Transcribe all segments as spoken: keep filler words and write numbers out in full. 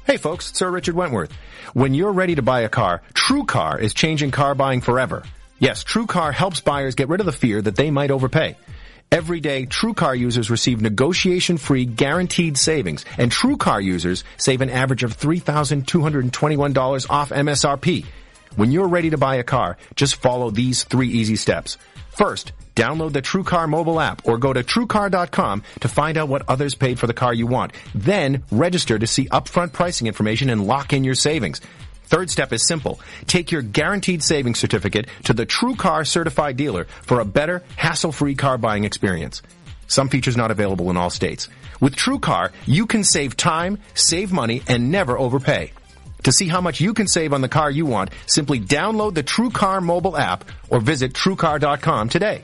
Hey folks, it's Sir Richard Wentworth. When you're ready to buy a car, TrueCar is changing car buying forever. Yes, TrueCar helps buyers get rid of the fear that they might overpay. Every day, TrueCar users receive negotiation-free guaranteed savings, and TrueCar users save an average of three thousand two hundred twenty-one dollars off M S R P. When you're ready to buy a car, just follow these three easy steps. First, download the TrueCar mobile app or go to true car dot com to find out what others paid for the car you want. Then, register to see upfront pricing information and lock in your savings. Third step is simple. Take your guaranteed savings certificate to the TrueCar certified dealer for a better, hassle-free car buying experience. Some features not available in all states. With TrueCar, you can save time, save money, and never overpay. To see how much you can save on the car you want, simply download the TrueCar mobile app or visit true car dot com today.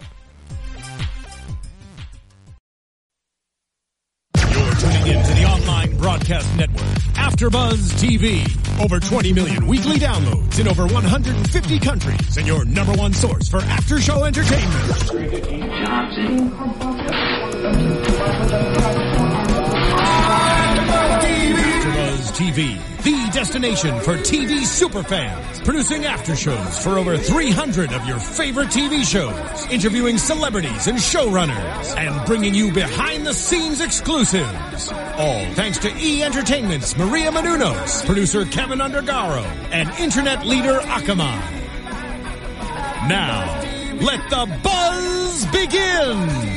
You're tuning in to the online broadcast network, AfterBuzz T V. Over twenty million weekly downloads in over one hundred fifty countries, and your number one source for after-show entertainment. AfterBuzz T V, the destination for T V superfans, producing after shows for over three hundred of your favorite T V shows, interviewing celebrities and showrunners, and bringing you behind-the-scenes exclusives. All thanks to E! Entertainment's Maria Menounos, producer Kevin Undergaro, and internet leader Akamai. Now, let the buzz begin!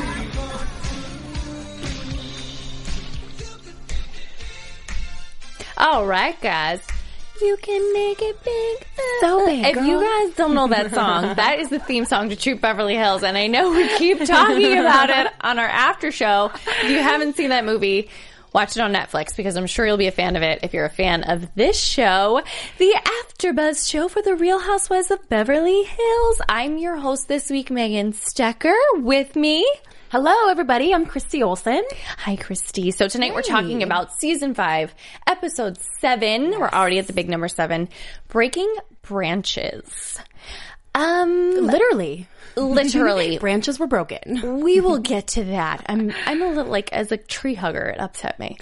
All right, guys. You can make it big. So big, If girl. you guys don't know that song, that is the theme song to Troop Beverly Hills, and I know we keep talking about it on our after show. If you haven't seen that movie, watch it on Netflix, because I'm sure you'll be a fan of it if you're a fan of this show, the AfterBuzz show for the Real Housewives of Beverly Hills. I'm your host this week, Megan Stecker. With me, Hello, everybody. I'm Christy Olsen. hi, Christy. So tonight Hey. we're talking about season five, episode seven. We're already at the big number seven, Breaking Branches. Um, Literally. literally. Branches were broken. We will get to that. I'm I'm a little like, as a tree hugger, it upset me.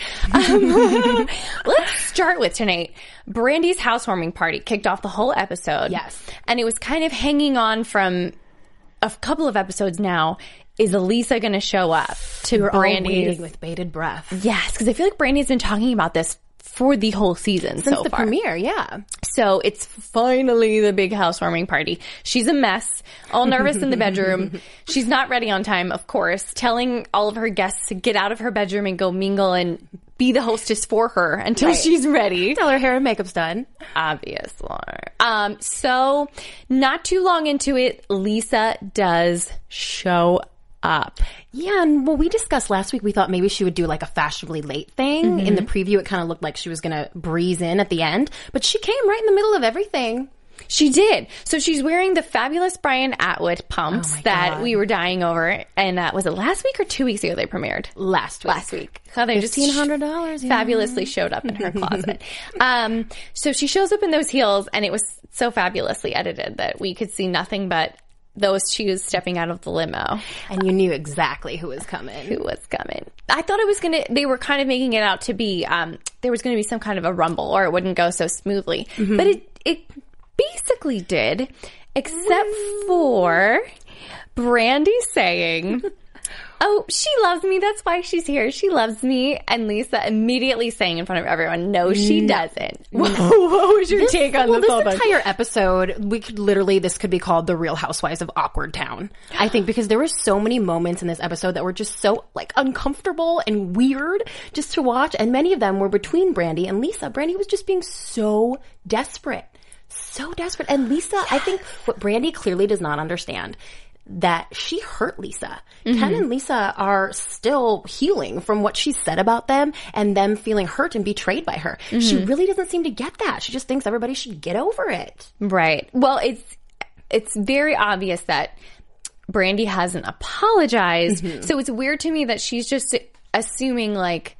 Um, let's start with tonight. Brandy's housewarming party kicked off the whole episode. Yes. And it was kind of hanging on from a couple of episodes now. Is Elisa going to show up to We were all Brandy's? waiting with bated breath. Yes, because I feel like Brandy's been talking about this for the whole season Since so the far. premiere, yeah. So it's finally the big housewarming party. She's a mess, all nervous in the bedroom. She's not ready on time, of course, telling all of her guests to get out of her bedroom and go mingle and be the hostess for her until Right. she's ready. Till her hair and makeup's done. Obviously. Um, so not too long into it, Lisa does show up. Yeah, and what we discussed last week, we thought maybe she would do like a fashionably late thing. In the preview, it kind of looked like she was going to breeze in at the end, but she came right in the middle of everything. She did. So she's wearing the fabulous Brian Atwood pumps Oh my that God. we were dying over. And uh, was it last week or two weeks ago they premiered? Last week. Last week. How they just fifteen hundred dollars, yeah. fabulously showed up in her closet. um, so she shows up in those heels, and it was so fabulously edited that we could see nothing but those shoes stepping out of the limo. And you knew exactly who was coming. Who was coming? I thought it was going to, they were kind of making it out to be, um, there was going to be some kind of a rumble, or it wouldn't go so smoothly. Mm-hmm. But it, it basically did, except for Brandy saying, oh, she loves me. That's why she's here. She loves me. And Lisa immediately saying in front of everyone, no, she doesn't. Whoa, what was your take on well, this this whole thing? entire episode, we could literally, this could be called The Real Housewives of Awkward Town. I think because there were so many moments in this episode that were just so like uncomfortable and weird just to watch. And many of them were between Brandy and Lisa. Brandy was just being so desperate. So desperate. And Lisa, I think what Brandy clearly does not understand, that she hurt Lisa. Mm-hmm. Ken and Lisa are still healing from what she said about them and them feeling hurt and betrayed by her. Mm-hmm. She really doesn't seem to get that. She just thinks everybody should get over it. Right. Well, it's it's very obvious that Brandy hasn't apologized. Mm-hmm. So it's weird to me that she's just assuming like,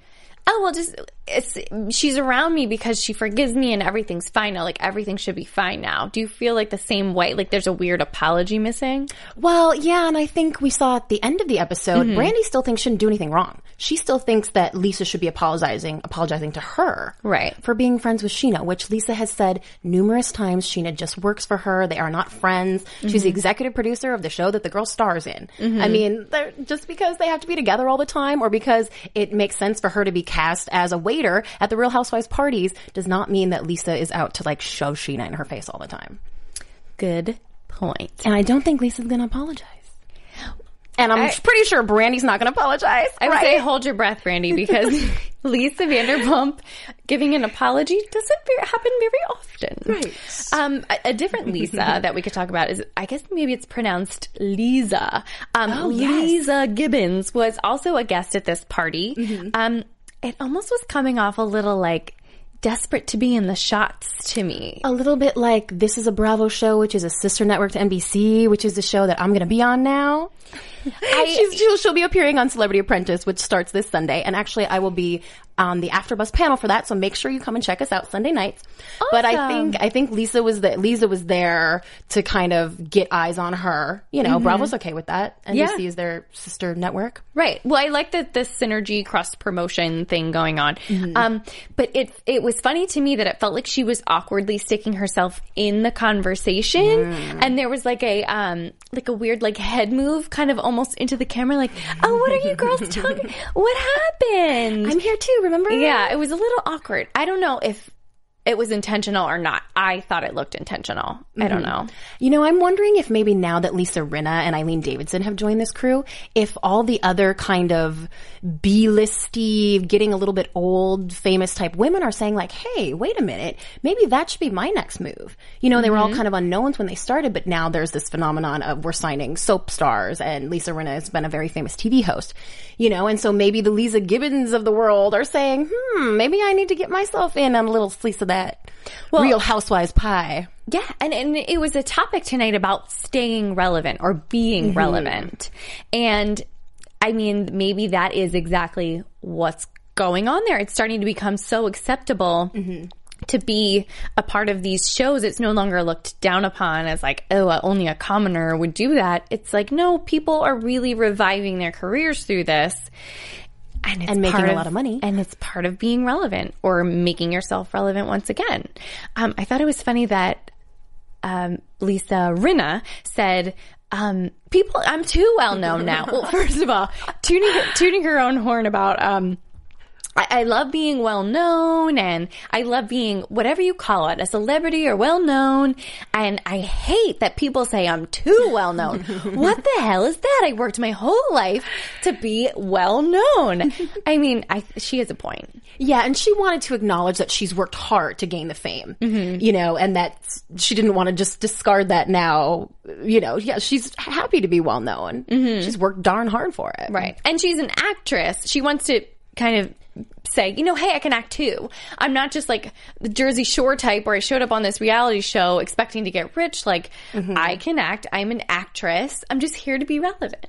oh, well, just, it's, she's around me because she forgives me and everything's fine now. Like, everything should be fine now. Do you feel like the same way? Like, there's a weird apology missing? Well, yeah, and I think we saw at the end of the episode, mm-hmm. Brandy still thinks she shouldn't do anything wrong. She still thinks that Lisa should be apologizing, apologizing to her. Right. For being friends with Sheena, which Lisa has said numerous times. Sheena just works for her. They are not friends. Mm-hmm. She's the executive producer of the show that the girl stars in. Mm-hmm. I mean, just because they have to be together all the time or because it makes sense for her to be cast as a waiter at the Real Housewives parties does not mean that Lisa is out to like shove Sheena in her face all the time. Good point. And I don't think Lisa's going to apologize. And I'm I, pretty sure Brandy's not going to apologize. I would right? say hold your breath, Brandy, because Lisa Vanderpump giving an apology doesn't very, happen very often. Right. Um, a, a different Lisa that we could talk about is, I guess maybe it's pronounced Lisa. Um, oh, yes. Lisa Gibbons was also a guest at this party. Mm-hmm. Um, it almost was coming off a little like desperate to be in the shots to me. A little bit like This Is a Bravo show, which is a sister network to N B C, which is the show that I'm going to be on now. I, She's, she'll, she'll be appearing on Celebrity Apprentice, which starts this Sunday. And actually, I will be on the AfterBuzz panel for that. So make sure you come and check us out Sunday nights. Awesome. But I think I think Lisa was the, Lisa was there to kind of get eyes on her. You know, mm-hmm. Bravo's okay with that. N B C yeah. is their sister network. Right. Well, I like the, the synergy cross promotion thing going on. Mm-hmm. Um, but it it was funny to me that it felt like she was awkwardly sticking herself in the conversation, mm. and there was like a um like a weird like head move, kind of almost into the camera, like, oh, what are you girls talking? What happened? I'm here too. Remember? Yeah, it was a little awkward. I don't know if it was intentional or not. I thought it looked intentional. Mm-hmm. I don't know. You know, I'm wondering if maybe now that Lisa Rinna and Eileen Davidson have joined this crew, if all the other kind of B-listy, getting a little bit old, famous type women are saying like, hey, wait a minute, maybe that should be my next move. You know, they mm-hmm. were all kind of unknowns when they started, but now there's this phenomenon of we're signing soap stars, and Lisa Rinna has been a very famous T V host. You know, and so maybe the Lisa Gibbons of the world are saying, hmm, maybe I need to get myself in on a little slice of that well, Real Housewives pie. Yeah, and, and it was a topic tonight about staying relevant or being mm-hmm. relevant. And I mean, maybe that is exactly what's going on there. It's starting to become so acceptable mm-hmm. to be a part of these shows. It's no longer looked down upon as like, oh, only a commoner would do that. It's like, no, people are really reviving their careers through this. And, it's and making of, a lot of money. And it's part of being relevant or making yourself relevant once again. Um, I thought it was funny that um, Lisa Rinna said, um, people, I'm too well known now. Well, first of all, tuning, tuning her own horn about, um, I, I love being well known, and I love being whatever you call it, a celebrity or well known. And I hate that people say I'm too well known. What the hell is that? I worked my whole life to be well known. I mean, I, she has a point. Yeah, and she wanted to acknowledge that she's worked hard to gain the fame, mm-hmm. you know, and that she didn't want to just discard that now. You know, yeah, she's happy to be well known. Mm-hmm. She's worked darn hard for it. Right. And she's an actress. She wants to kind of say, you know, hey, I can act too. I'm not just like the Jersey Shore type where I showed up on this reality show expecting to get rich. Like, mm-hmm. I can act. I'm an actress. I'm just here to be relevant.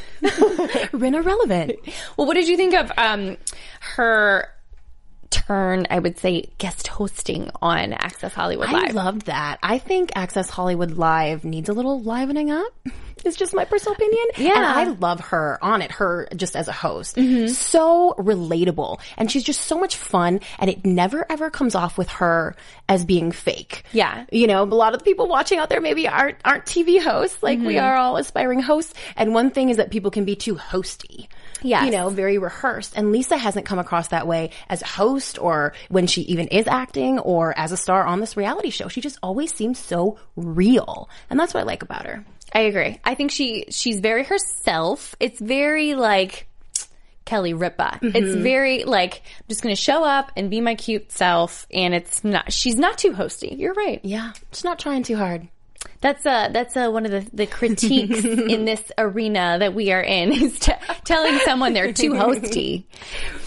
Rinna relevant. Well, what did you think of um, her turn, I would say, guest hosting on Access Hollywood Live? I loved that. I think Access Hollywood Live needs a little livening up. It's just my personal opinion. Yeah. And I love her on it, her just as a host. Mm-hmm. So relatable. And she's just so much fun. And it never ever comes off with her as being fake. Yeah. You know, a lot of the people watching out there maybe aren't, aren't T V hosts. Like mm-hmm. we are all aspiring hosts. And one thing is that people can be too hosty. Yes. You know, very rehearsed. And Lisa hasn't come across that way as a host or when she even is acting or as a star on this reality show. She just always seems so real. And that's what I like about her. I agree. I think she she's very herself. It's very like Kelly Ripa. Mm-hmm. It's very like, I'm just going to show up and be my cute self. And it's not, she's not too hosty. You're right. Yeah. She's not trying too hard. That's uh that's uh, one of the, the critiques in this arena that we are in is t- telling someone they're too hosty.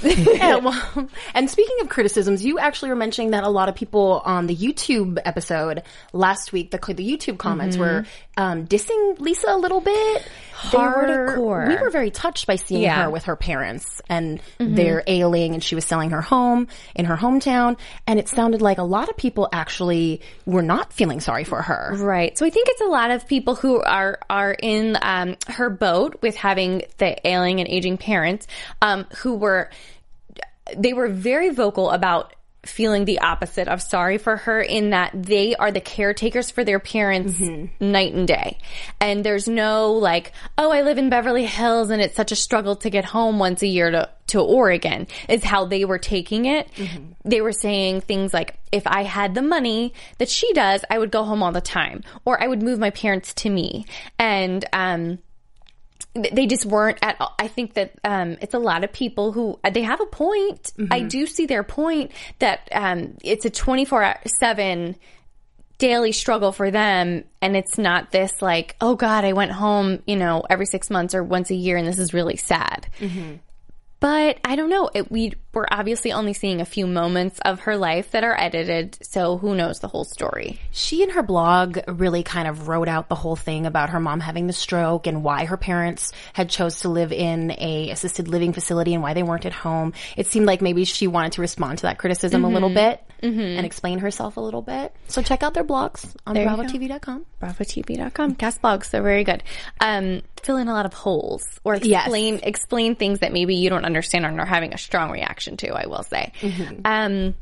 Yeah, well, and speaking of criticisms, you actually were mentioning that a lot of people on the YouTube episode last week, the, the YouTube comments mm-hmm. were um, dissing Lisa a little bit. Hardcore. We were very touched by seeing yeah. her with her parents, and mm-hmm. they're ailing, and she was selling her home in her hometown, and it sounded like a lot of people actually were not feeling sorry for her. Right. So I think it's a lot of people who are are in um, her boat with having the ailing and aging parents, um, who were they were very vocal about feeling the opposite of sorry for her, in that they are the caretakers for their parents mm-hmm. night and day. And there's no like, oh, I live in Beverly Hills and it's such a struggle to get home once a year to, to Oregon, is how they were taking it. Mm-hmm. They were saying things like, if I had the money that she does, I would go home all the time, or I would move my parents to me. And, um, they just weren't at all. I think that um, it's a lot of people who, they have a point. Mm-hmm. I do see their point that um, it's a twenty-four seven daily struggle for them. And it's not this like, oh God, I went home, you know, every six months or once a year and this is really sad. Mm-hmm. But I don't know. It, we, we're obviously only seeing a few moments of her life that are edited, so who knows the whole story. She, in her blog, really kind of wrote out the whole thing about her mom having the stroke and why her parents had chose to live in a assisted living facility and why they weren't at home. It seemed like maybe she wanted to respond to that criticism mm-hmm. a little bit mm-hmm. and explain herself a little bit. So check out their blogs on bravo t v dot com. bravo t v dot com. Cast blogs, they're very good. Um, fill in a lot of holes, or explain yes. explain things that maybe you don't understand or are having a strong reaction to, I will say. Mm-hmm. Um,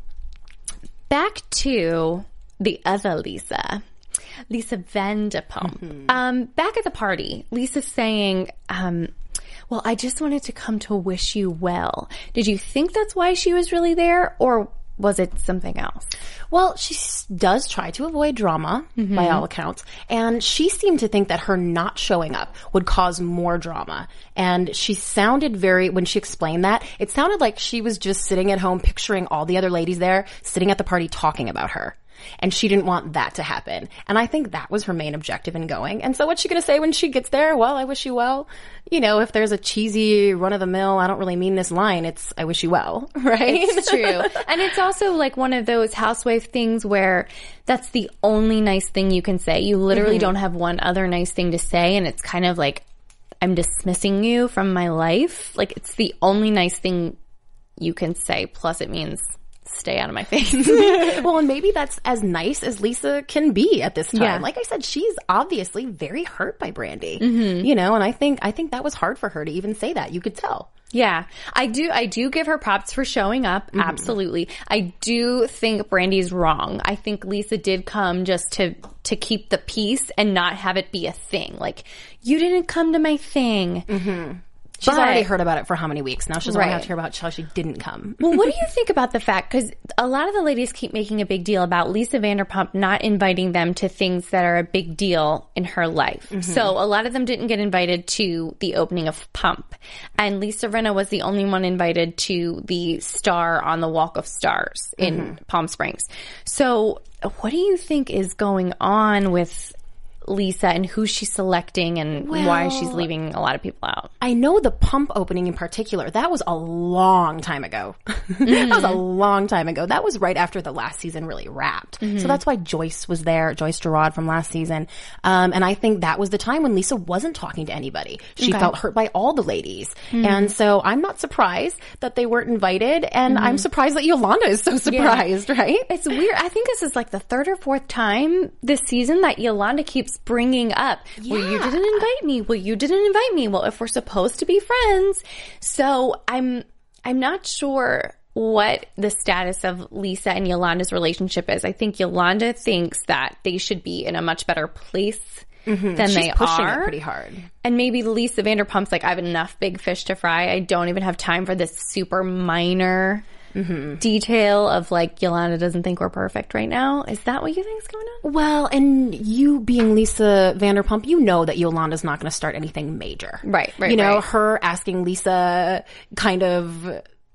back to the other Lisa, Lisa Vanderpump. Mm-hmm. Um, back at the party, Lisa's saying, um, well, I just wanted to come to wish you well. Did you think that's why she was really there, or was it something else? Well, she does try to avoid drama, mm-hmm. by all accounts. And she seemed to think that her not showing up would cause more drama. And she sounded very, when she explained that, it sounded like she was just sitting at home picturing all the other ladies there, sitting at the party talking about her. And she didn't want that to happen. And I think that was her main objective in going. And so what's she going to say when she gets there? Well, I wish you well. You know, if there's a cheesy run-of-the-mill, I don't really mean this line, it's I wish you well, right? It's true. And it's also like one of those housewife things where that's the only nice thing you can say. You literally mm-hmm. don't have one other nice thing to say. And it's kind of like, I'm dismissing you from my life. Like, it's the only nice thing you can say. Plus, it means stay out of my face. Well, and maybe that's as nice as Lisa can be at this time. Yeah. Like I said, she's obviously very hurt by Brandi, mm-hmm. you know, and I think, I think that was hard for her to even say that. You could tell. Yeah, I do. I do give her props for showing up. Mm-hmm. Absolutely. I do think Brandi's wrong. I think Lisa did come just to, to keep the peace and not have it be a thing. Like, you didn't come to my thing. Mm-hmm. She's but, already heard about it for how many weeks? Now she doesn't right. have to hear about how she didn't come. Well, what do you think about the fact, because a lot of the ladies keep making a big deal about Lisa Vanderpump not inviting them to things that are a big deal in her life. Mm-hmm. So a lot of them didn't get invited to the opening of Pump. And Lisa Rinna was the only one invited to the star on the Walk of Stars in mm-hmm. Palm Springs. So what do you think is going on with Lisa and who she's selecting and well, why she's leaving a lot of people out? I know the Pump opening in particular, that was a long time ago. Mm-hmm. That was a long time ago. That was right after the last season really wrapped. Mm-hmm. So that's why Joyce was there, Joyce Gerard from last season. Um, and I think that was the time when Lisa wasn't talking to anybody. She okay. felt hurt by all the ladies. Mm-hmm. And so I'm not surprised that they weren't invited. And mm-hmm. I'm surprised that Yolanda is so surprised, yeah. right? It's weird. I think this is like the third or fourth time this season that Yolanda keeps bringing up, yeah. well, you didn't invite me. Well, you didn't invite me. Well, if we're supposed to be friends. So I'm, I'm not sure what the status of Lisa and Yolanda's relationship is. I think Yolanda thinks that they should be in a much better place mm-hmm. than She's they pushing are. It pretty hard. And maybe Lisa Vanderpump's like, I have enough big fish to fry. I don't even have time for this super minor Mm-hmm. detail of like Yolanda doesn't think we're perfect right now. Is that what you think is going on? Well, and you being Lisa Vanderpump, you know that Yolanda's not going to start anything major. Right, right, You know, right. her asking Lisa kind of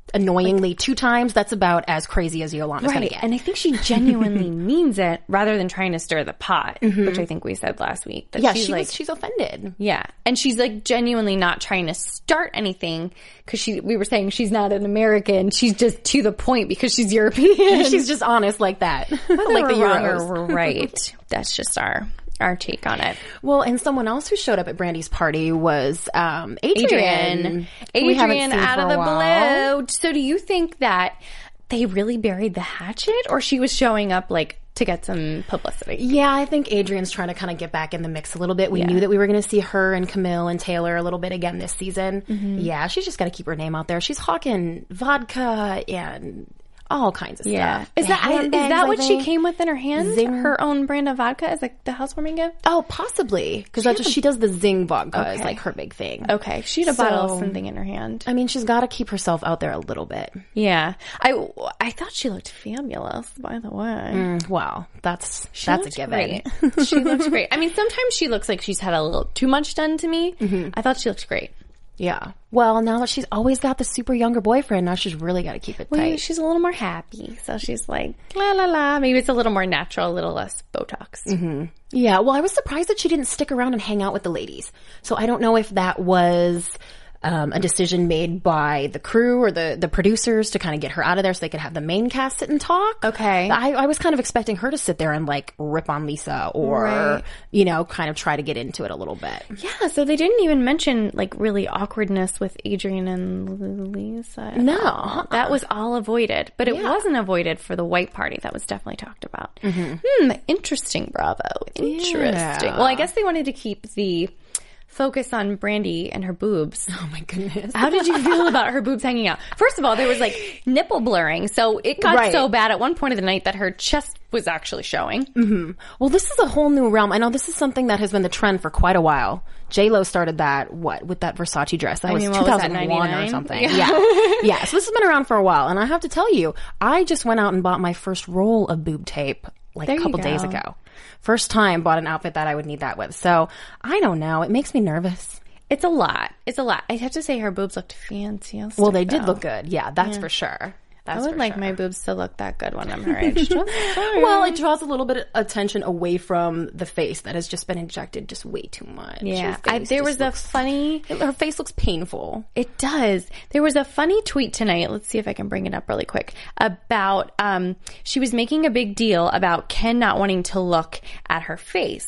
annoyingly two times, that's about as crazy as Yolanda's Right. gonna get. And I think she genuinely means it rather than trying to stir the pot, which I think we said last week. That yeah, she's she like, was, she's offended. yeah. And she's like genuinely not trying to start anything because she, we were saying she's not an American. She's just to the point because she's European. She's just honest like that. Whether like we're the wrong Euros. or we're right. That's just our, our take on it. Well, and someone else who showed up at Brandy's party was um, Adrian. Adrian. We haven't Adrian seen out for of a the while. blue. So do you think that they really buried the hatchet or she was showing up like to get some publicity? Yeah, I think Adrian's trying to kind of get back in the mix a little bit. We Yeah. knew that we were going to see her and Camille and Taylor a little bit again this season. Mm-hmm. Yeah, she's just got to keep her name out there. She's hawking vodka and all kinds of Yeah. stuff. Is that, is Handbags, that I what she think. came with in her hand? Zing. Her own brand of vodka is like the housewarming gift? Oh, possibly. Because that's what she does. The Zing vodka is Okay. like her big thing. Okay. She had a bottle of So- something in her hand. I mean, she's got to keep herself out there a little bit. Yeah. I, I thought she looked fabulous, by the way. Mm, well, that's She that's a looked given. great. She looks great. I mean, sometimes she looks like she's had a little too much done to me. Mm-hmm. I thought she looked great. Yeah. Well, now that she's always got the super younger boyfriend, now she's really got to keep it Well, tight. she's a little more happy. So she's like, la la la. Maybe it's a little more natural, a little less Botox. Mm-hmm. Yeah, well, I was surprised that she didn't stick around and hang out with the ladies. So I don't know if that was um, a decision made by the crew or the, the producers to kind of get her out of there so they could have the main cast sit and talk. Okay. I, I was kind of expecting her to sit there and like rip on Lisa or, Right. you know, kind of try to get into it a little bit. Yeah, so they didn't even mention like really awkwardness with Adrian and Lisa. at No. all. That was all avoided. But it Yeah. wasn't avoided for the white party. That was definitely talked about. Hmm, interesting, Bravo. Interesting. Yeah. Well, I guess they wanted to keep the focus on Brandy and her boobs. Oh my goodness. How did you feel about her boobs hanging out? First of all, there was like nipple blurring. So it got Right. so bad at one point of the night that her chest was actually showing. Mm-hmm. Well, this is a whole new realm. I know this is something that has been the trend for quite a while. J-Lo started that, what, with that Versace dress. That was mean, what was that, two thousand one or ninety-nine? something. Yeah. Yeah. yeah. So this has been around for a while. And I have to tell you, I just went out and bought my first roll of boob tape like There a you couple go. days ago. First time bought an outfit that I would need that with. So I don't know. It makes me nervous. It's a lot. It's a lot. I have to say her boobs looked fantastic. Well, they did though. look good. Yeah, that's for sure. That's I would for like sure. my boobs to look that good when I'm her age. Well, it draws a little bit of attention away from the face that has just been injected just way too much. Yeah, Her I, face there just was a looks- funny. her face looks painful. It does. There was a funny tweet tonight. Let's see if I can bring it up really quick. About um, she was making a big deal about Ken not wanting to look at her face.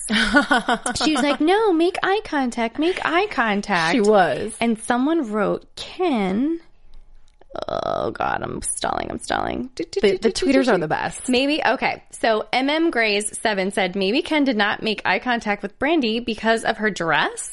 She was like, "No, make eye contact. Make eye contact." She was. and someone wrote Ken. Oh God, I'm stalling. I'm stalling. The, the tweeters are the best. Maybe, okay. So M M Grays seven said maybe Ken did not make eye contact with Brandy because of her dress.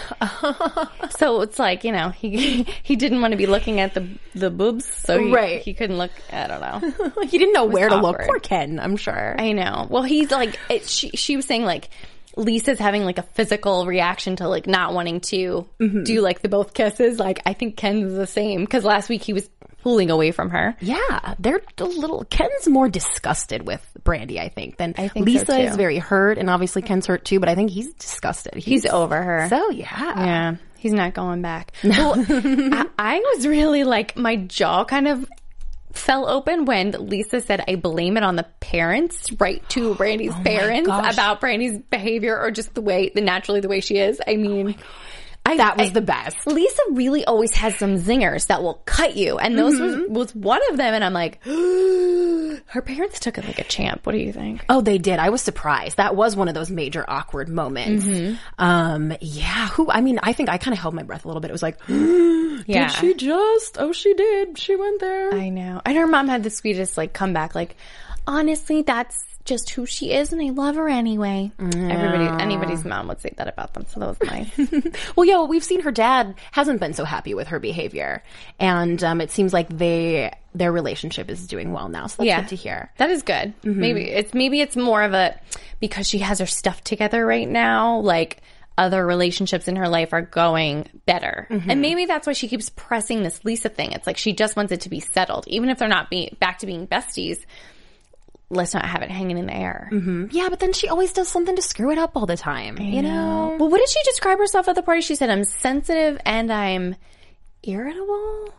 So it's like, you know, he he didn't want to be looking at the the boobs, so he, Right. he couldn't look. I don't know. He didn't know where to look. awkward. Poor Ken, I'm sure. I know. Well, he's like, it, she she was saying like Lisa's having like a physical reaction to like not wanting to do like the both kisses. Like I think Ken's the same because last week he was pulling away from her. Yeah, they're a little. Ken's more disgusted with Brandy, I think, than I think so, Lisa is too. very hurt, and obviously Ken's hurt too. But I think he's disgusted. He's over her. So yeah, Yeah, he's not going back. Well, I, I was really like, my jaw kind of fell open when Lisa said, I blame it on the parents, right to Brandy's parents gosh. about Brandy's behavior or just the way, the naturally the way she is. I mean, I, that was I- the best. Lisa really always has some zingers that will cut you. And those was, was one of them. And I'm like, her parents took it like a champ. What do you think? Oh, they did. I was surprised. That was one of those major awkward moments. Um, yeah. Who? I mean, I think I kind of held my breath a little bit. It was like, Yeah. did she just? Oh, she did. She went there. I know. And her mom had the sweetest like comeback, like, honestly, that's just who she is and I love her anyway. Everybody, anybody's mom would say that about them. So that was nice. Well, yeah, we've seen her dad hasn't been so happy with her behavior, and um, it seems like they their relationship is doing well now. So that's good to hear. That is good. Maybe it's, maybe it's more of a, because she has her stuff together right now, like other relationships in her life are going better. And maybe that's why she keeps pressing this Lisa thing. It's like she just wants it to be settled. Even if they're not being back to being besties, let's not have it hanging in the air. Yeah, but then she always does something to screw it up all the time. You know? Well, what did she describe herself at the party? She said, I'm sensitive and I'm irritable.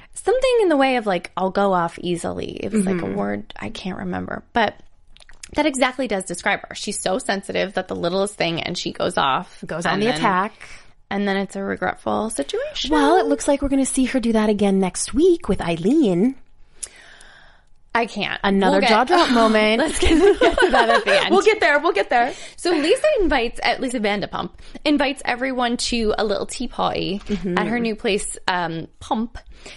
something in the way of like, I'll go off easily. It was mm-hmm. like a word I can't remember. But that exactly does describe her. She's so sensitive that the littlest thing and she goes off. Goes on the then, attack. And then it's a regretful situation. Well, it looks like we're going to see her do that again next week with Eileen. I can't. Another we'll jaw drop moment. Let's get, get to that at the end. We'll get there. We'll get there. So Lisa invites, at Lisa Vanderpump, invites everyone to a little tea party mm-hmm. at her new place, um, Pump.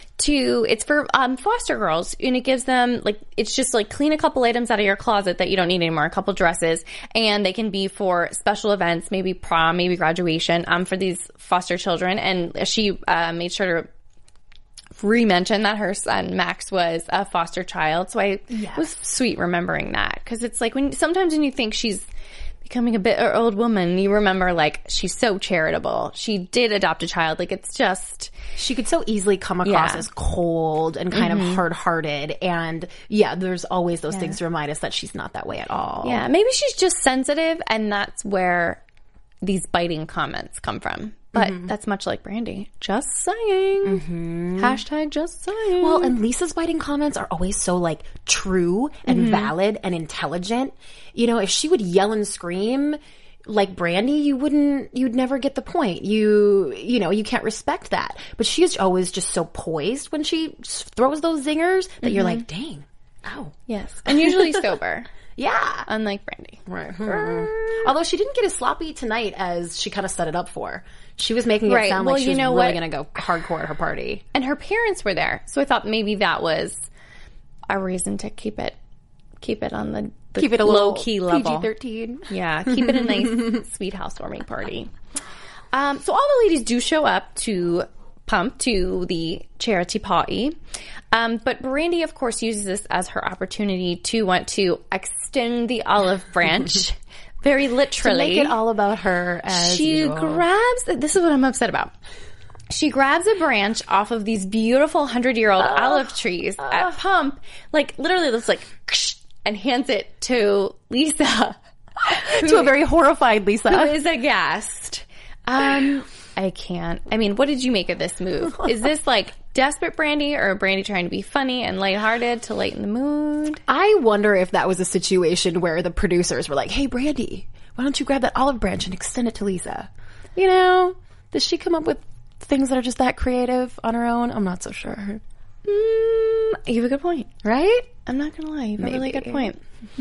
To it's for um, foster girls, and it gives them like it's just like clean a couple items out of your closet that you don't need anymore, a couple dresses, and they can be for special events, maybe prom, maybe graduation, um, for these foster children. And she uh, made sure to re-mention that her son Max was a foster child, so I yes. was sweet remembering that because it's like when sometimes when you think she's becoming a bitter old woman, you remember like she's so charitable. She did adopt a child. Like it's just she could so easily come across yeah. as cold and kind mm-hmm. of hard-hearted. And yeah, there's always those yeah. things to remind us that she's not that way at all. Yeah, maybe she's just sensitive, and that's where these biting comments come from. But mm-hmm. that's much like Brandy. Just saying. Mm-hmm. Hashtag just saying. Well, and Lisa's biting comments are always so, like, true and mm-hmm. valid and intelligent. You know, if she would yell and scream like Brandy, you wouldn't, you'd never get the point. You, you know, you can't respect that. But she is always just so poised when she throws those zingers that mm-hmm. you're like, dang. Oh. Yes. And usually sober. Yeah. Unlike Brandy. Right. Mm-hmm. Although she didn't get as sloppy tonight as she kind of set it up for. She was making it right. sound well, like she was you know really going to go hardcore at her party. And her parents were there. So I thought maybe that was a reason to keep it keep it on the, the keep it a low-key level. P G thirteen. Yeah. Keep it a nice, sweet housewarming party. Um, so all the ladies do show up to Pump, to the charity party. Um, but Brandy, of course, uses this as her opportunity to want to extend the olive branch. Very literally. To make it all about her as She usual. grabs, this is what I'm upset about. She grabs a branch off of these beautiful hundred-year-old uh, olive trees uh, at Pump, like literally looks like, and hands it to Lisa. who, to a very horrified Lisa. Who is aghast. Um, I can't. I mean, what did you make of this move? Is this like desperate Brandy or Brandy trying to be funny and lighthearted to lighten the mood? I wonder if that was a situation where the producers were like, hey, Brandy, why don't you grab that olive branch and extend it to Lisa? You know, does she come up with things that are just that creative on her own? I'm not so sure. Mm, you have a good point. Right? I'm not going to lie. You have Maybe. a really good point.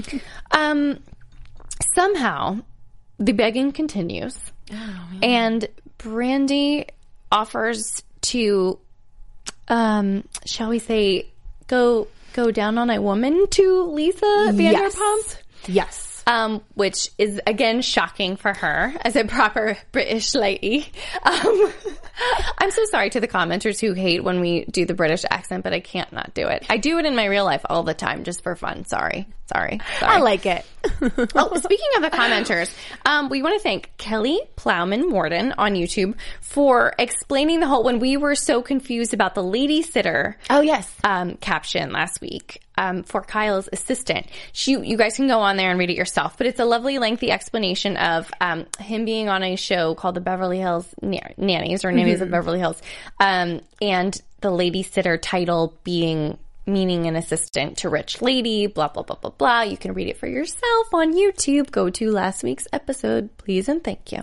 um, somehow, the begging continues. Oh, and Brandy offers to, um, shall we say, go go down on a woman to Lisa Vanderpump? Yes. yes. Um, which is, again, shocking for her as a proper British lady. Um, I'm so sorry to the commenters who hate when we do the British accent, but I can't not do it. I do it in my real life all the time just for fun. Sorry. Sorry. Sorry. I like it. Oh, speaking of the commenters, um, we want to thank Kelly Plowman Morden on YouTube for explaining the whole, when we were so confused about the lady sitter. Oh, yes. Um, caption last week. Um, for Kyle's assistant. She, you guys can go on there and read it yourself, but it's a lovely, lengthy explanation of um, him being on a show called the Beverly Hills Na- Nannies or Nannies mm-hmm. of Beverly Hills, um, and the lady sitter title being meaning an assistant to rich lady, blah, blah, blah, blah, blah. You can read it for yourself on YouTube. Go to last week's episode, please and thank you.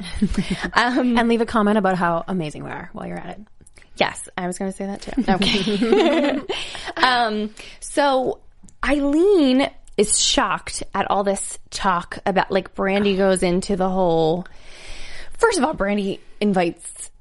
um, and leave a comment about how amazing we are while you're at it. Yes, I was going to say that too. Okay. um, so Eileen is shocked at all this talk about, like, Brandy goes into the whole. First of all, Brandy invites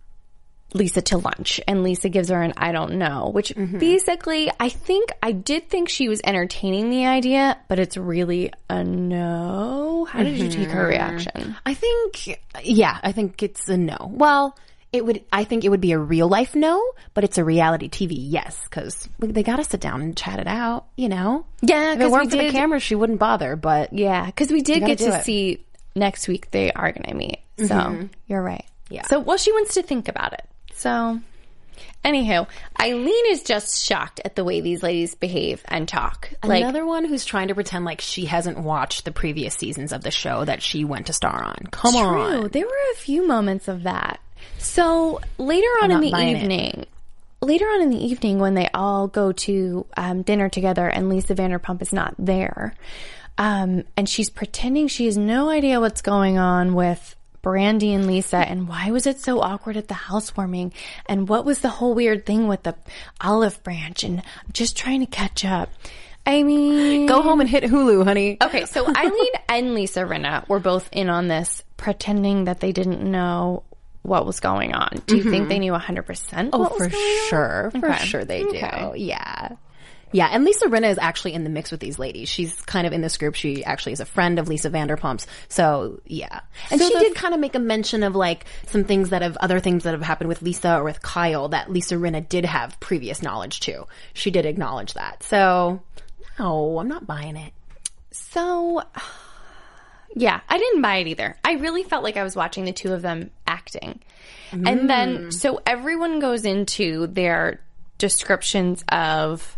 Lisa to lunch, and Lisa gives her an I don't know, which mm-hmm. basically, I think, I did think she was entertaining the idea, but it's really a no. How did mm-hmm. you take her reaction? I think, yeah, I think it's a no. Well, It would. I think it would be a real life no, but it's a reality T V yes, because they got to sit down and chat it out. You know, yeah. If it weren't for the camera, she wouldn't bother. But yeah, because we did get to it. see next week they are going to meet. So mm-hmm. you're right. Yeah. So well, she wants to think about it. So anywho, Eileen is just shocked at the way these ladies behave and talk. Another like, one who's trying to pretend like she hasn't watched the previous seasons of the show that she went to star on. Come true. on, there were a few moments of that. So later on in the evening, later on in the evening when they all go to um, dinner together and Lisa Vanderpump is not there, um, and she's pretending she has no idea what's going on with Brandy and Lisa, and why was it so awkward at the housewarming, and what was the whole weird thing with the olive branch, and I'm just trying to catch up. I mean... Go home and hit Hulu, honey. Okay, so Eileen and Lisa Rinna were both in on this, pretending that they didn't know what was going on. Do you mm-hmm. think they knew one hundred percent oh, what was for going sure. on? For okay. sure they do. Okay. Yeah. Yeah, and Lisa Rinna is actually in the mix with these ladies. She's kind of in this group. She actually is a friend of Lisa Vanderpump's. So, yeah. And so she did kind of make a mention of, like, some things that have, other things that have happened with Lisa or with Kyle that Lisa Rinna did have previous knowledge to. She did acknowledge that. So, no, I'm not buying it. So, yeah, I didn't buy it either. I really felt like I was watching the two of them acting. Mm. And then, so everyone goes into their descriptions of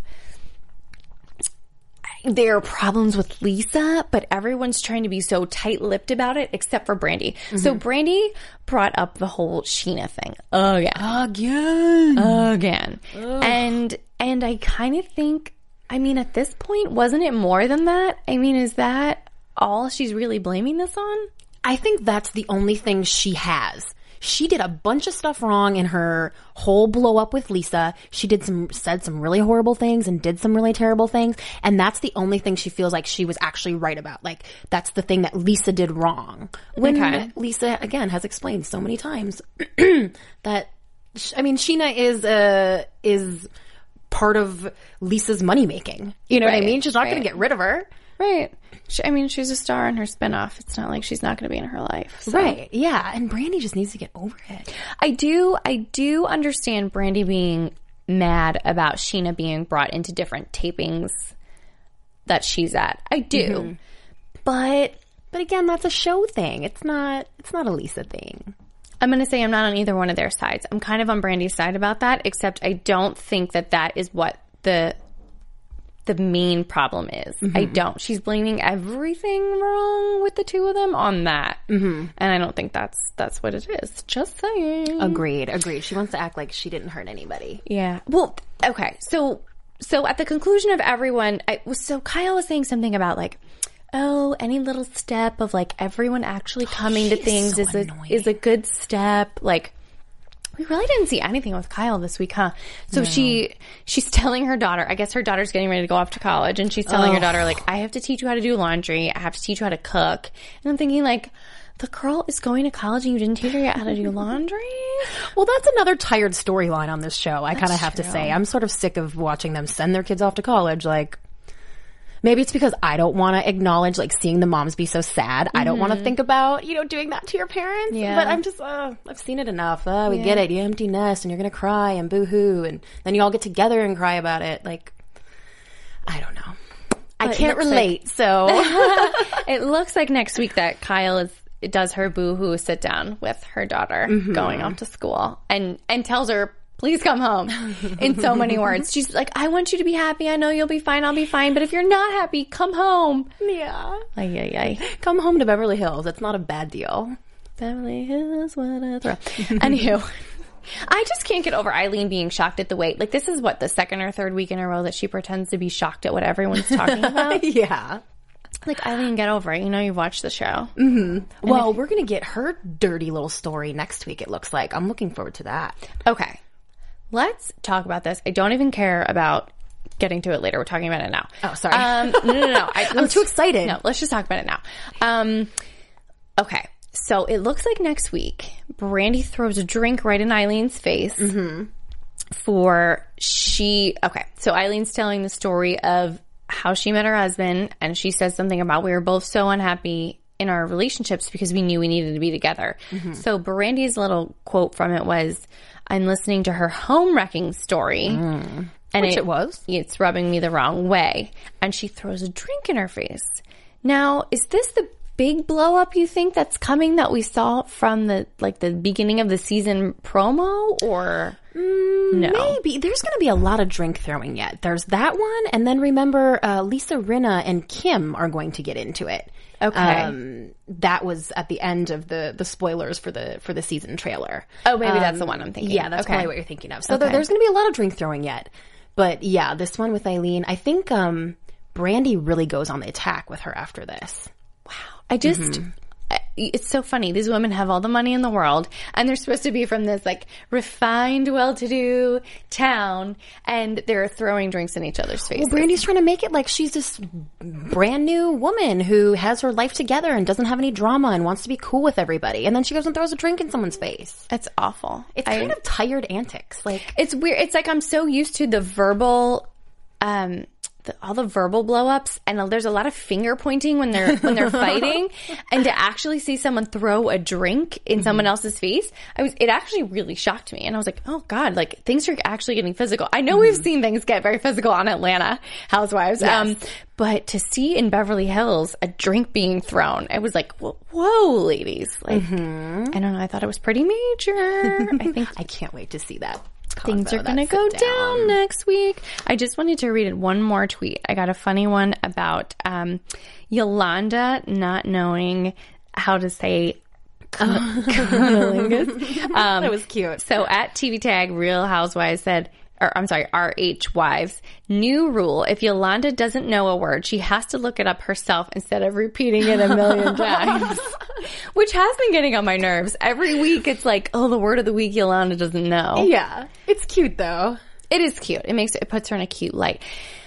their problems with Lisa, but everyone's trying to be so tight-lipped about it, except for Brandy. Mm-hmm. So Brandy brought up the whole Sheena thing. Oh, yeah. Again. Again. Ugh. And, and I kind of think, I mean, at this point, wasn't it more than that? I mean, is that all she's really blaming this on? I think that's the only thing she has. She did a bunch of stuff wrong in her whole blow up with Lisa. She did some, said some really horrible things and did some really terrible things. And that's the only thing she feels like she was actually right about. Like, that's the thing that Lisa did wrong. When okay. Lisa, again, has explained so many times that, I mean, Sheena is, uh, is part of Lisa's money making. You know right. what I mean? She's not right. going to get rid of her. Right. She, I mean, she's a star in her spinoff. It's not like she's not going to be in her life. So. Right. Yeah. And Brandy just needs to get over it. I do, I do understand Brandy being mad about Sheena being brought into different tapings that she's at. I do. Mm-hmm. But, but again, that's a show thing. It's not, it's not a Lisa thing. I'm going to say I'm not on either one of their sides. I'm kind of on Brandy's side about that, except I don't think that that is what the the main problem is. Mm-hmm. I don't. She's blaming everything wrong with the two of them on that. Mm-hmm. And I don't think that's that's what it is. Just saying. Agreed. Agreed. She wants to act like she didn't hurt anybody. Yeah. Well, okay. So so at the conclusion of everyone, I was so Kyle was saying something about like, oh, any little step of like everyone actually coming oh, to things is, so is a is a good step. Like, we really didn't see anything with Kyle this week, huh? So no. she she's telling her daughter, I guess her daughter's getting ready to go off to college, and she's telling oh. her daughter, like, I have to teach you how to do laundry. I have to teach you how to cook. And I'm thinking, like, the girl is going to college and you didn't teach her yet how to do laundry? Well, that's another tired storyline on this show, I kind of have true. to say. I'm sort of sick of watching them send their kids off to college, like... Maybe it's because I don't want to acknowledge, like, seeing the moms be so sad. Mm-hmm. I don't want to think about, you know, doing that to your parents. Yeah. But I'm just, uh, I've seen it enough. Uh, we yeah. get it. You empty nest and you're going to cry and boo-hoo. And then you all get together and cry about it. Like, I don't know. I but can't relate, like, so. It looks like next week that Kyle is does her boo-hoo sit down with her daughter mm-hmm. going off to school and, and tells her, please come home, in so many words. She's like, I want you to be happy. I know you'll be fine. I'll be fine. But if you're not happy, come home. Yeah. Ay, ay, ay. Come home to Beverly Hills. It's not a bad deal. Beverly Hills, what a thrill. Anywho, I just can't get over Eileen being shocked at the weight. Like, this is what, the second or third week in a row that she pretends to be shocked at what everyone's talking about? Yeah. Like, Eileen, get over it. You know you've watched the show. Mm-hmm. Well, if- we're going to get her dirty little story next week, it looks like. I'm looking forward to that. Okay. Let's talk about this. I don't even care about getting to it later. We're talking about it now. Oh, sorry. Um, no, no, no. I, I'm too excited. No, let's just talk about it now. Um, okay. So it looks like next week, Brandy throws a drink right in Eileen's face mm-hmm. for she... Okay. So Eileen's telling the story of how she met her husband, and she says something about we were both so unhappy in our relationships because we knew we needed to be together. Mm-hmm. So Brandy's little quote from it was... I'm listening to her home wrecking story. Mm. And Which it, it was. It's rubbing me the wrong way. And she throws a drink in her face. Now, is this the big blow up you think that's coming that we saw from the like the beginning of the season promo? Or no. Maybe. There's going to be a lot of drink throwing yet. There's that one, and then remember, uh, Lisa Rinna and Kim are going to get into it. Okay. Um, that was at the end of the the spoilers for the for the season trailer. Oh, maybe um, that's the one I'm thinking. Yeah, that's okay. probably what you're thinking of. So Okay. there, there's going to be a lot of drink throwing yet. But yeah, this one with Eileen, I think um, Brandy really goes on the attack with her after this. I just, Mm-hmm. I- it's so funny. These women have all the money in the world, and they're supposed to be from this like refined, well-to-do town, and they're throwing drinks in each other's faces. Well, Brandy's trying to make it like she's this brand new woman who has her life together and doesn't have any drama and wants to be cool with everybody. And then she goes and throws a drink in someone's face. It's awful. It's I- kind of tired antics. Like, It's weird. It's like I'm so used to the verbal, um, the, all the verbal blow-ups, and there's a lot of finger pointing when they're when they're fighting, and to actually see someone throw a drink in someone else's face, I was it actually really shocked me, and I was like, oh god, like things are actually getting physical. I know we've seen things get very physical on Atlanta Housewives, um, but to see in Beverly Hills a drink being thrown, I was like, whoa, whoa ladies, like I don't know, I thought it was pretty major. I think I can't wait to see that. things combo, are going to that go sit down next week. I just wanted to read one more tweet. I got a funny one about um, Yolanda not knowing how to say cunnilingus. Um, That was cute. So at T V Tag, Real Housewives said, or I'm sorry, R H Wives, new rule, if Yolanda doesn't know a word, she has to look it up herself instead of repeating it a million times. Which has been getting on my nerves. Every week it's like, oh, the word of the week Yolanda doesn't know. Yeah. It's cute though. It is cute. It makes it, it puts her in a cute light.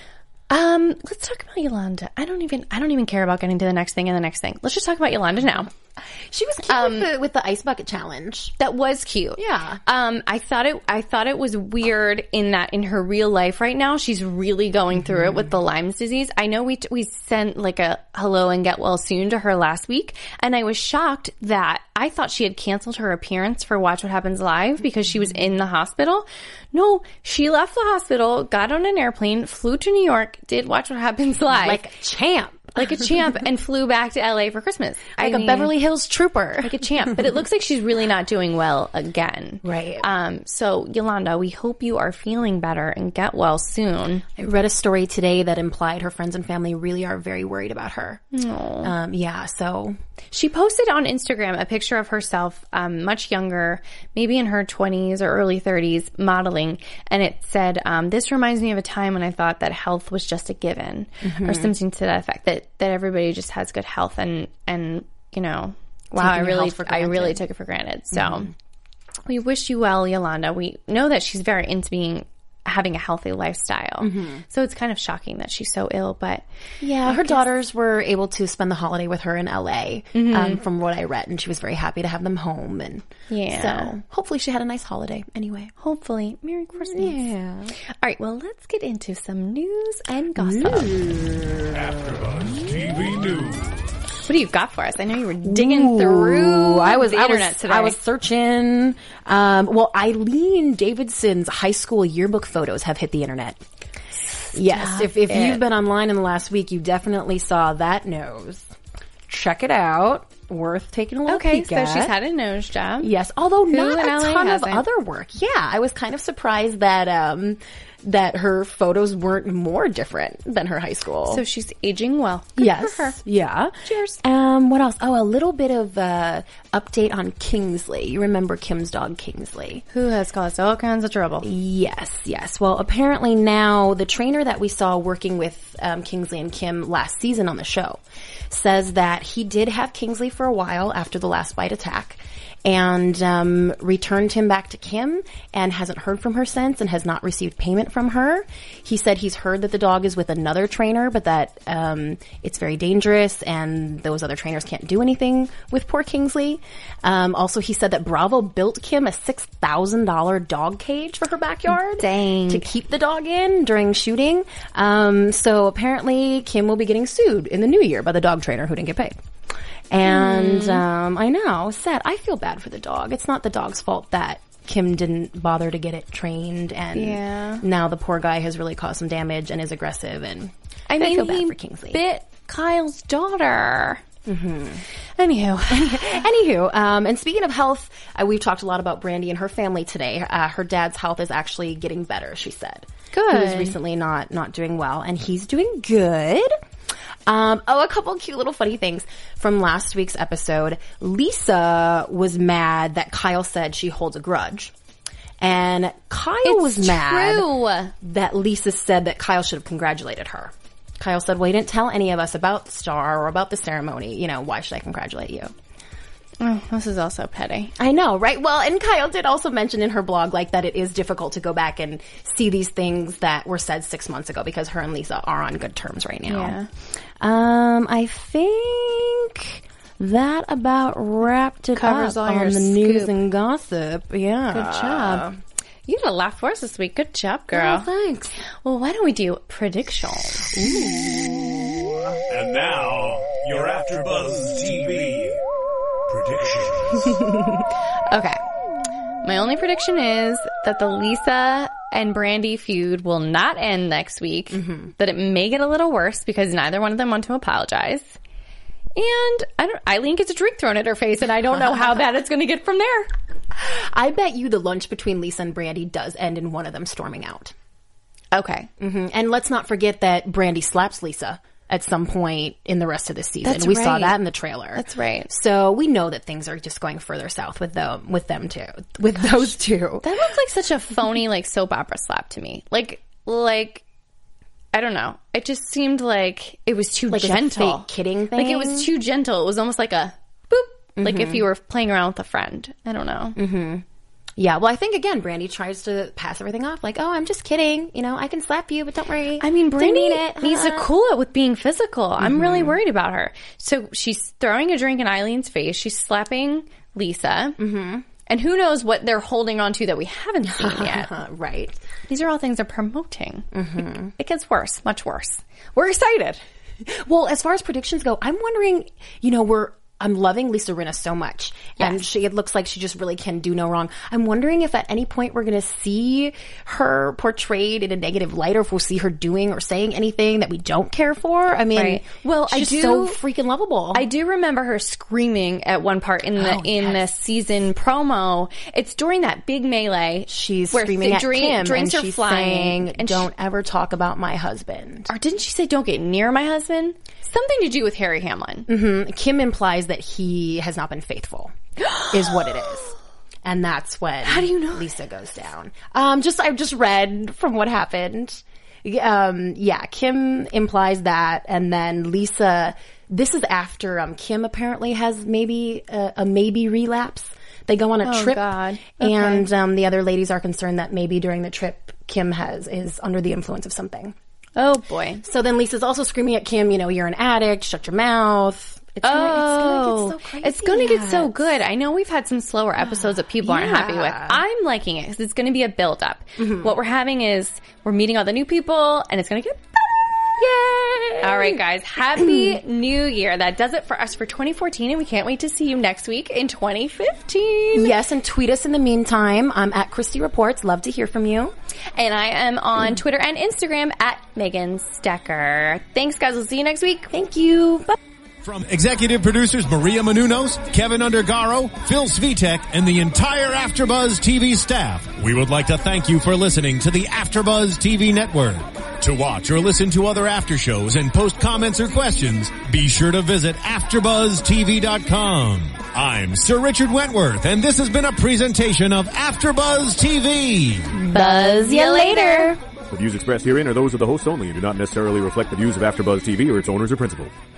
Um, let's talk about Yolanda. I don't even I don't even care about getting to the next thing and the next thing. Let's just talk about Yolanda now. She was cute with, the, with the ice bucket challenge. That was cute. Yeah. Um, I thought it. I thought it was weird in that in her real life right now she's really going through it with the Lyme's disease. I know we t- we sent like a hello and get well soon to her last week, and I was shocked that I thought she had canceled her appearance for Watch What Happens Live because she was in the hospital. No, she left the hospital, got on an airplane, flew to New York, did Watch What Happens Live Like a champ. like a champ, and flew back to L A for Christmas. Like I a mean, Beverly Hills trooper. like a champ. But it looks like she's really not doing well again. Right. Um, so, Yolanda, we hope you are feeling better and get well soon. I read a story today that implied her friends and family really are very worried about her. Um, yeah, so She posted on Instagram a picture of herself, um, much younger, maybe in her twenties or early thirties, modeling. And it said, um, this reminds me of a time when I thought that health was just a given, or something to that effect, that, that everybody just has good health and, and you know, wow, I your really, health for I really granted. took it for granted. So we wish you well, Yolanda. We know that she's very into being, having a healthy lifestyle. So it's kind of shocking that she's so ill, but yeah, her daughters were able to spend the holiday with her in L A, um, from what I read, and she was very happy to have them home. And Yeah. so hopefully she had a nice holiday anyway. hopefully, Merry Christmas. Yeah. All right, well, let's get into some news and gossip. AfterBuzz T V News. What do you got for us? I know you were digging through I was, the I internet was, today. I was searching. Um, well, Eileen Davidson's high school yearbook photos have hit the internet. Yes, if if it. you've been online in the last week, you definitely saw that nose. Check it out. Worth taking a little okay, peek so at. she's had a nose job. Yes, although not in a L A ton of hasn't? other work. Yeah, I was kind of surprised that um that her photos weren't more different than her high school. So she's aging well. Good yes, for her. yeah. Cheers. Um, what else? Oh, a little bit of uh update on Kingsley. You remember Kim's dog Kingsley? Who has caused all kinds of trouble? Yes, yes. Well, apparently now the trainer that we saw working with um, Kingsley and Kim last season on the show says that he did have Kingsley for a while after the last bite attack, and um, returned him back to Kim and hasn't heard from her since and has not received payment from her. He said he's heard that the dog is with another trainer, but that um, it's very dangerous and those other trainers can't do anything with poor Kingsley. Um, also, he said that Bravo built Kim a six thousand dollars dog cage for her backyard. Dang. To keep the dog in during shooting. Um, so apparently Kim will be getting sued in the new year by the dog trainer who didn't get paid. And Hmm. um, I know, sad. I feel bad for the dog. It's not the dog's fault that Kim didn't bother to get it trained, and Yeah. now the poor guy has really caused some damage and is aggressive. And I mean, feel bad he for Kingsley. bit Kyle's daughter. Anywho. Anywho, um, and speaking of health, uh, we've talked a lot about Brandy and her family today. Uh, her dad's health is actually getting better, she said. Good. He was recently not, not doing well, and he's doing good. Um, oh, a couple cute little funny things from last week's episode. Lisa was mad that Kyle said she holds a grudge. And Kyle It's was mad true. that Lisa said that Kyle should have congratulated her. Kyle said, well, you didn't tell any of us about the star or about the ceremony. You know, why should I congratulate you? Oh, this is also petty. I know, right? Well, and Kyle did also mention in her blog, like, that it is difficult to go back and see these things that were said six months ago because her and Lisa are on good terms right now. Yeah. Um, I think that about wrapped it Covers up all your on the news scoop. and gossip. Yeah. Good job. You did a lot for us this week. Good job, girl. Oh, thanks. Well, why don't we do predictions? And now, your AfterBuzz T V predictions. Okay. My only prediction is that the Lisa and Brandy feud will not end next week. Mm-hmm. That it may get a little worse because neither one of them want to apologize. And I don't. Eileen gets a drink thrown at her face, and I don't know how bad it's going to get from there. I bet you the lunch between Lisa and Brandy does end in one of them storming out. Okay. Mm-hmm. And let's not forget that Brandy slaps Lisa at some point in the rest of the season. That's we saw right. that in the trailer. That's right. So we know that things are just going further south with them, with them too, with those two. That looked like such a phony, like, soap opera slap to me. Like, like, I don't know. It just seemed like it was too Like it's a gentle. fake kidding Like, it thing? was too gentle. It was almost like a boop. Mm-hmm. Like if you were playing around with a friend. I don't know. Mm-hmm. Yeah, well, I think, again, Brandy tries to pass everything off. Like, oh, I'm just kidding. You know, I can slap you, but don't worry. I mean, Brandy Didn't mean it. needs to cool it with being physical. Mm-hmm. I'm really worried about her. So she's throwing a drink in Eileen's face. She's slapping Lisa. Mm-hmm. And who knows what they're holding on to that we haven't seen yet. Right. These are all things they're promoting. Mm-hmm. It, it gets worse, much worse. We're excited. Well, as far as predictions go, I'm wondering, you know, we're I'm loving Lisa Rinna so much. Yes. And she, it looks like she just really can do no wrong. I'm wondering if at any point we're going to see her portrayed in a negative light, or if we'll see her doing or saying anything that we don't care for. I mean, Right. Well, she's I just do- so freaking lovable. I do remember her screaming at one part in the Oh, in yes. the season promo. It's during that big melee. She's where screaming the at drink- Kim, drinks and are she's flying, saying, and "Don't ever talk about my husband." Or didn't she say, "Don't get near my husband"? Something to do with Harry Hamlin. Mm-hmm. Kim implies that he has not been faithful, is what it is. And that's when How do you know Lisa goes down. Um, just I've just read from what happened. Um, yeah, Kim implies that, and then Lisa. This is after um, Kim apparently has maybe a, a maybe relapse. They go on a Oh, trip, God. Okay. and um, the other ladies are concerned that maybe during the trip Kim has is under the influence of something. Oh boy. So then Lisa's also screaming at Kim, you know, you're an addict, shut your mouth. It's Oh, gonna, it's gonna get so crazy. it's going to get so yet. good. I know we've had some slower episodes that people aren't happy with. Yeah. I'm liking it because it's going to be a build up. Mm-hmm. What we're having is we're meeting all the new people, and it's going to get better. Yay! All right, guys. Happy New Year. That does it for us for twenty fourteen, and we can't wait to see you next week in twenty fifteen. Yes, and tweet us in the meantime. I'm at Christy Reports. Love to hear from you. And I am on Twitter and Instagram at Megan Stecker. Thanks, guys. We'll see you next week. Thank you. Bye. From executive producers Maria Menounos, Kevin Undergaro, Phil Svitek, and the entire AfterBuzz T V staff, we would like to thank you for listening to the AfterBuzz T V network. To watch or listen to other after shows and post comments or questions, be sure to visit after buzz T V dot com. I'm Sir Richard Wentworth, and this has been a presentation of AfterBuzz T V. Buzz you later. The views expressed herein are those of the hosts only and do not necessarily reflect the views of AfterBuzz T V or its owners or principals.